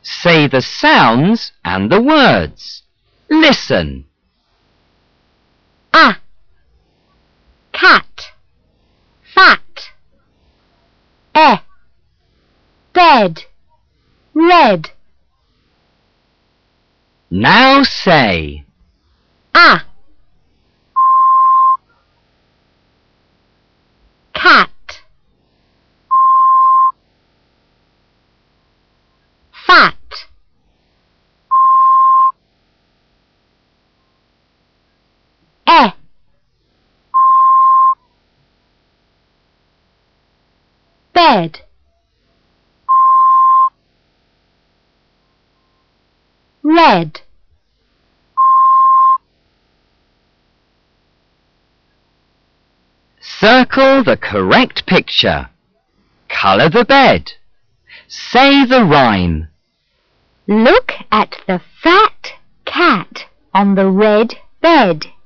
Say the sounds and the words. Listen. A, cat, fat. E, bed, red. Now say. A, cat, fat. E, bed. Red. Circle the correct picture. Colour the bed. Say the rhyme. Look at the fat cat on the red bed.